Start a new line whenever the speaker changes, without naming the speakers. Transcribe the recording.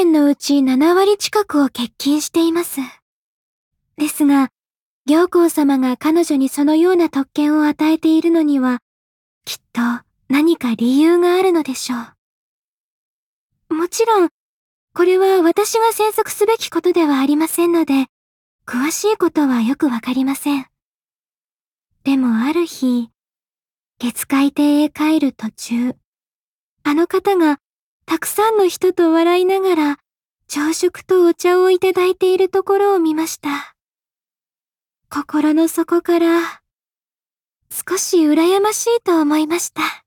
年のうち7割近くを欠勤しています。ですが、行幸様が彼女にそのような特権を与えているのには、きっと何か理由があるのでしょう。もちろん、これは私が詮索すべきことではありませんので、詳しいことはよくわかりません。でもある日、月海亭へ帰る途中、あの方がたくさんの人と笑いながら朝食とお茶をいただいているところを見ました。心の底から少し羨ましいと思いました。